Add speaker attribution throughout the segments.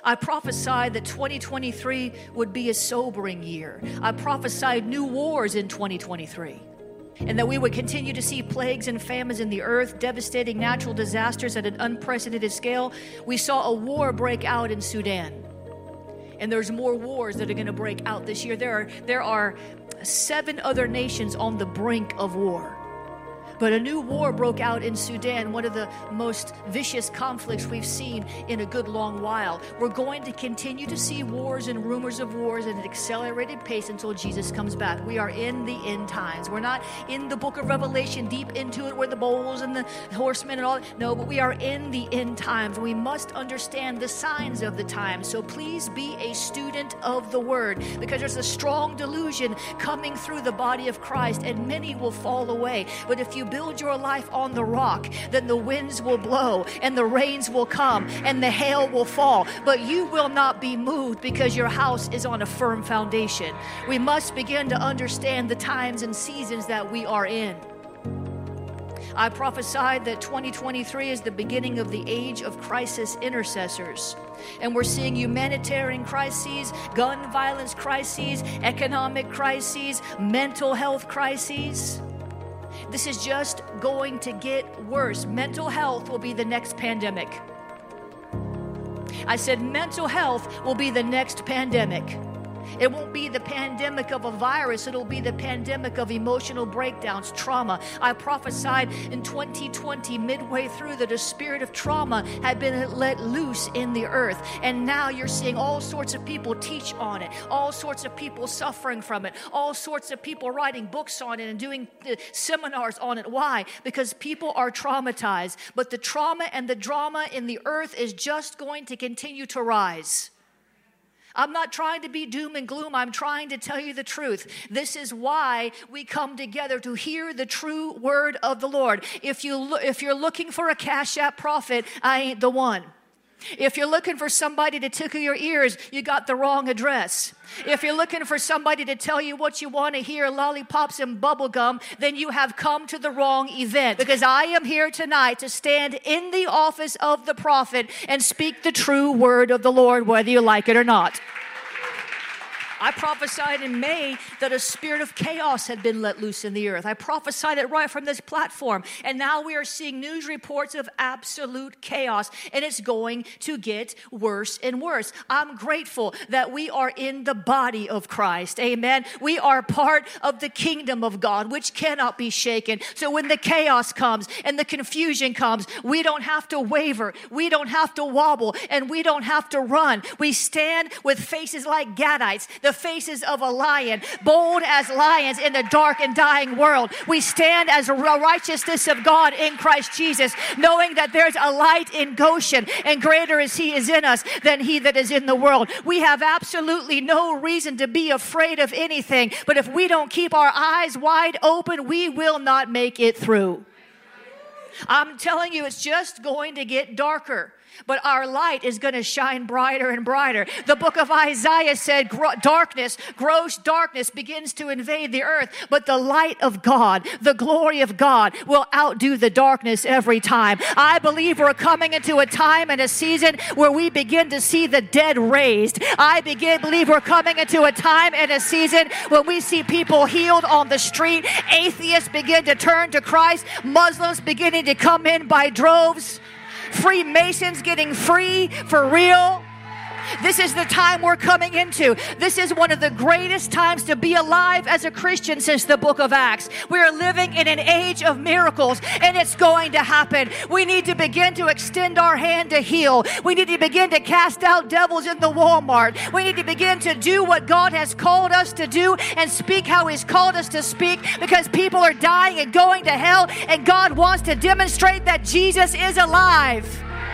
Speaker 1: I prophesied that 2023 would be a sobering year. I prophesied new wars in 2023. And that we would continue to see plagues and famines in the earth, devastating natural disasters at an unprecedented scale. We saw a war break out in Sudan. And there's more wars that are going to break out this year. There are 7 other nations on the brink of war. But a new war broke out in Sudan, one of the most vicious conflicts we've seen in a good long while. We're going to continue to see wars and rumors of wars at an accelerated pace until Jesus comes back. We are in the end times. We're not in the book of Revelation, deep into it, where the bowls and the horsemen and all. No, but we are in the end times. We must understand the signs of the times. So please be a student of the word, because there's a strong delusion coming through the body of Christ, and many will fall away. But if you build your life on the rock, then the winds will blow and the rains will come and the hail will fall, but you will not be moved because your house is on a firm foundation. We must begin to understand the times and seasons that we are in. I prophesied that 2023 is the beginning of the age of crisis intercessors. And we're seeing humanitarian crises, gun violence crises, economic crises, mental health crises. This is just going to get worse. Mental health will be the next pandemic. I said mental health will be the next pandemic. It won't be the pandemic of a virus. It'll be the pandemic of emotional breakdowns, trauma. I prophesied in 2020, midway through, that a spirit of trauma had been let loose in the earth. And now you're seeing all sorts of people teach on it, all sorts of people suffering from it, all sorts of people writing books on it and doing seminars on it. Why? Because people are traumatized. But the trauma and the drama in the earth is just going to continue to rise. I'm not trying to be doom and gloom. I'm trying to tell you the truth. This is why we come together, to hear the true word of the Lord. If you're looking for a Cash App prophet, I ain't the one. If you're looking for somebody to tickle your ears, you got the wrong address. If you're looking for somebody to tell you what you want to hear, lollipops and bubble gum, then you have come to the wrong event. Because I am here tonight to stand in the office of the prophet and speak the true word of the Lord, whether you like it or not. I prophesied in May that a spirit of chaos had been let loose in the earth. I prophesied it right from this platform. And now we are seeing news reports of absolute chaos. And it's going to get worse and worse. I'm grateful that we are in the body of Christ. Amen. We are part of the kingdom of God, which cannot be shaken. So when the chaos comes and the confusion comes, we don't have to waver. We don't have to wobble. And we don't have to run. We stand with faces like Gadites, the faces of a lion, bold as lions in the dark and dying world. We stand as a righteousness of God in Christ Jesus, knowing that there's a light in Goshen, and greater is he is in us than he that is in the world. We have absolutely no reason to be afraid of anything, but if we don't keep our eyes wide open, we will not make it through. I'm telling you, it's just going to get darker. But our light is going to shine brighter and brighter. The book of Isaiah said darkness, gross darkness begins to invade the earth. But the light of God, the glory of God will outdo the darkness every time. I believe we're coming into a time and a season where we begin to see the dead raised. I believe we're coming into a time and a season when we see people healed on the street. Atheists begin to turn to Christ. Muslims beginning to come in by droves. Freemasons getting free for real. This is the time we're coming into. This is one of the greatest times to be alive as a Christian since the book of Acts. We are living in an age of miracles, and it's going to happen. We need to begin to extend our hand to heal. We need to begin to cast out devils in the Walmart. We need to begin to do what God has called us to do and speak how he's called us to speak, because people are dying and going to hell, and God wants to demonstrate that Jesus is alive.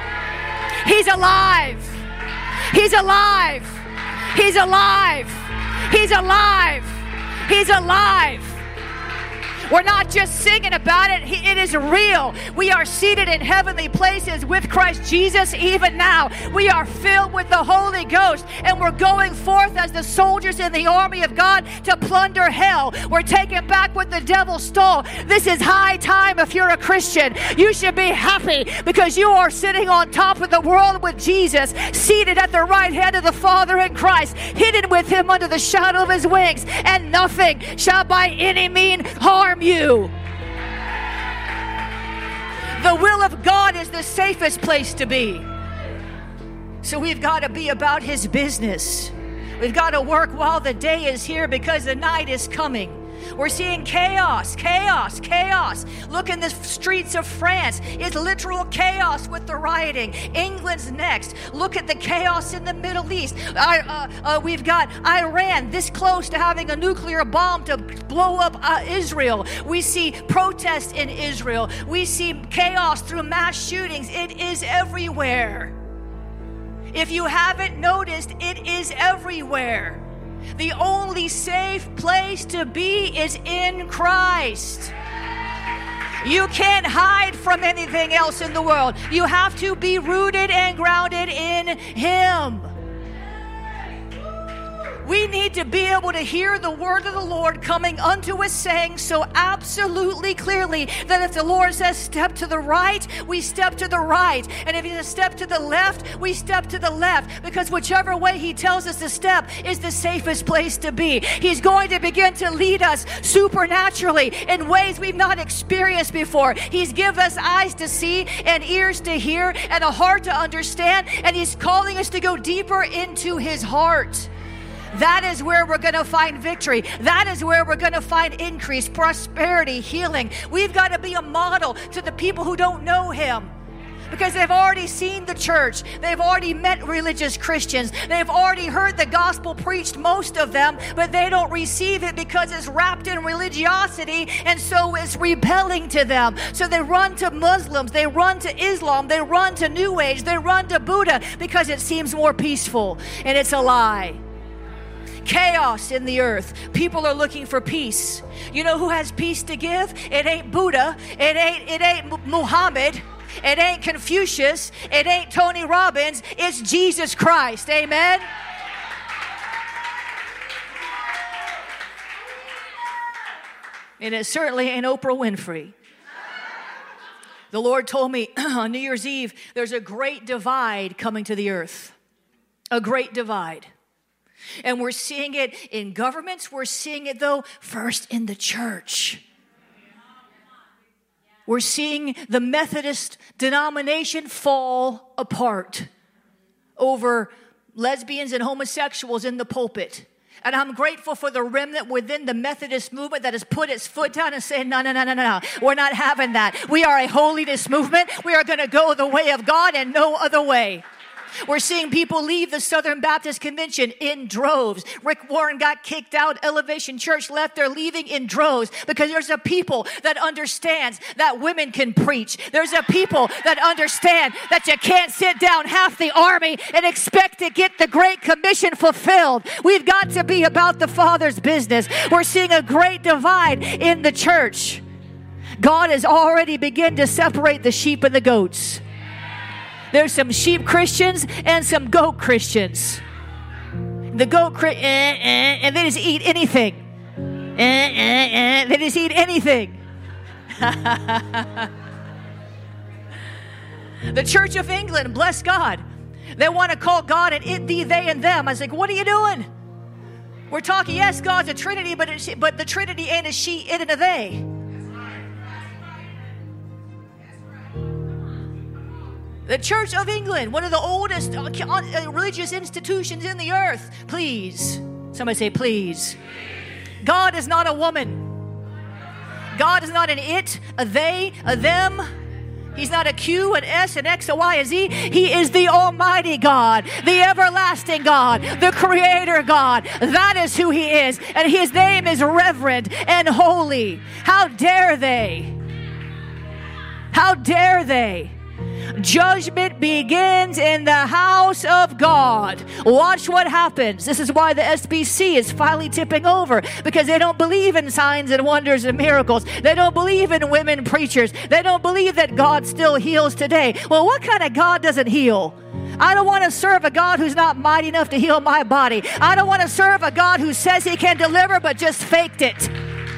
Speaker 1: He's alive. He's alive. He's alive. He's alive. He's alive. We're not just singing about it. It is real. We are seated in heavenly places with Christ Jesus even now. We are filled with the Holy Ghost, and we're going forth as the soldiers in the army of God to plunder hell. We're taking back what the devil stole. This is high time if you're a Christian. You should be happy because you are sitting on top of the world with Jesus, seated at the right hand of the Father in Christ, hidden with him under the shadow of his wings, and nothing shall by any means harm you. The will of God is the safest place to be. So we've got to be about his business. We've got to work while the day is here because the night is coming. We're seeing chaos. Look in the streets of France. It's literal chaos with the rioting. England's next. Look at the chaos in the Middle East. We've got Iran this close to having a nuclear bomb to blow up Israel. We see protests in Israel. We see chaos through mass shootings. It is everywhere. If you haven't noticed, it is everywhere. The only safe place to be is in Christ. You can't hide from anything else in the world. You have to be rooted and grounded in him. We need to be able to hear the word of the Lord coming unto us, saying so absolutely clearly that if the Lord says step to the right, we step to the right. And if he says step to the left, we step to the left. Because whichever way he tells us to step is the safest place to be. He's going to begin to lead us supernaturally in ways we've not experienced before. He's given us eyes to see and ears to hear and a heart to understand. And he's calling us to go deeper into his heart. That is where we're going to find victory. That is where we're going to find increase, prosperity, healing. We've got to be a model to the people who don't know him. Because they've already seen the church. They've already met religious Christians. They've already heard the gospel preached, most of them, but they don't receive it because it's wrapped in religiosity, and so it's repelling to them. So they run to Muslims, they run to Islam, they run to New Age, they run to Buddha because it seems more peaceful, and it's a lie. Chaos in the earth. People are looking for peace. You know who has peace to give? It ain't Buddha. It ain't Muhammad. It ain't Confucius. It ain't Tony Robbins. It's Jesus Christ. Amen. And it certainly ain't Oprah Winfrey. The Lord told me on New Year's Eve, there's a great divide coming to the earth. A great divide. And we're seeing it in governments. We're seeing it, though, first in the church. We're seeing the Methodist denomination fall apart over lesbians and homosexuals in the pulpit. And I'm grateful for the remnant within the Methodist movement that has put its foot down and said, no. We're not having that. We are a holiness movement. We are going to go the way of God and no other way. We're seeing people leave the Southern Baptist Convention in droves. Rick Warren got kicked out. Elevation Church left. They're leaving in droves because there's a people that understands that women can preach. There's a people that understand that you can't sit down half the army and expect to get the Great Commission fulfilled. We've got to be about the Father's business. We're seeing a great divide in the church. God has already begun to separate the sheep and the goats. There's some sheep Christians and some goat Christians. The goat and they just eat anything. They just eat anything. The Church of England, bless God, they want to call God an it, thee, they, and them. I was like, what are you doing? We're talking, yes, God's a Trinity, but the Trinity ain't a she, it, and a they. The Church of England, one of the oldest religious institutions in the earth. Please. Somebody say, please. God is not a woman. God is not an it, a they, a them. He's not a Q, an S, an X, a Y, a Z. He is the Almighty God, the everlasting God, the Creator God. That is who He is. And His name is reverend and holy. How dare they? How dare they? Judgment begins in the house house of God. Watch what happens. This is why the SBC is finally tipping over, because they don't believe in signs and wonders and miracles. They don't believe in women preachers. They don't believe that God still heals today. Well, what kind of God doesn't heal? I don't want to serve a God who's not mighty enough to heal my body. I don't want to serve a God who says he can deliver but just faked it.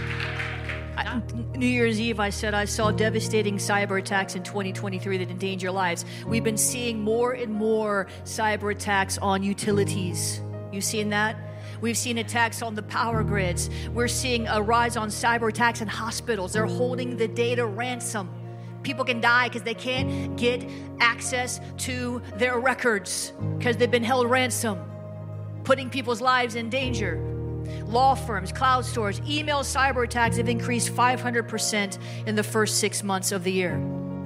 Speaker 1: New Year's Eve, I said I saw devastating cyber attacks in 2023 that endanger lives. We've been seeing more and more cyber attacks on utilities. You seen that? We've seen attacks on the power grids. We're seeing a rise on cyber attacks in hospitals. They're holding the data ransom. People can die because they can't get access to their records because they've been held ransom, putting people's lives in danger. Law firms, cloud stores, email cyber attacks have increased 500% in the first 6 months of the year.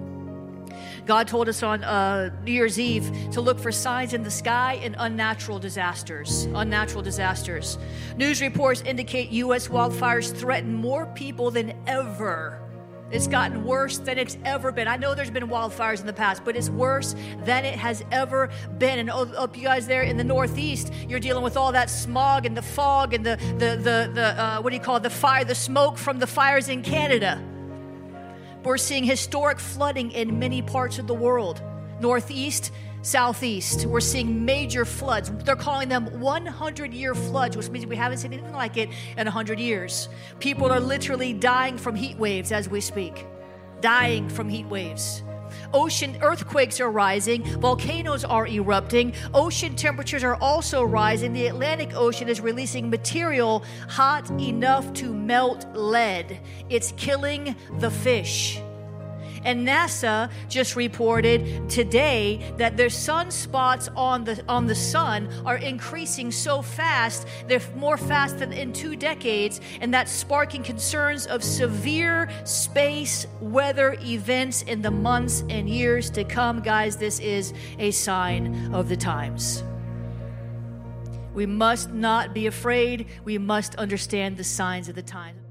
Speaker 1: God told us on New Year's Eve to look for signs in the sky and unnatural disasters. News reports indicate U.S. wildfires threaten more people than ever. It's gotten worse than it's ever been. I know there's been wildfires in the past, but it's worse than it has ever been. And up you guys there in the Northeast, you're dealing with all that smog and the fog and the fire, the smoke from the fires in Canada. We're seeing historic flooding in many parts of the world. Northeast, Southeast, we're seeing major floods. They're calling them 100-year floods, which means we haven't seen anything like it in 100 years. People are literally dying from heat waves as we speak. Dying from heat waves. Ocean earthquakes are rising. Volcanoes are erupting. Ocean temperatures are also rising. The Atlantic Ocean is releasing material hot enough to melt lead. It's killing the fish. And NASA just reported today that their sunspots on the sun are increasing so fast, they're more fast than in 2 decades, and that's sparking concerns of severe space weather events in the months and years to come. Guys, this is a sign of the times. We must not be afraid. We must understand the signs of the times.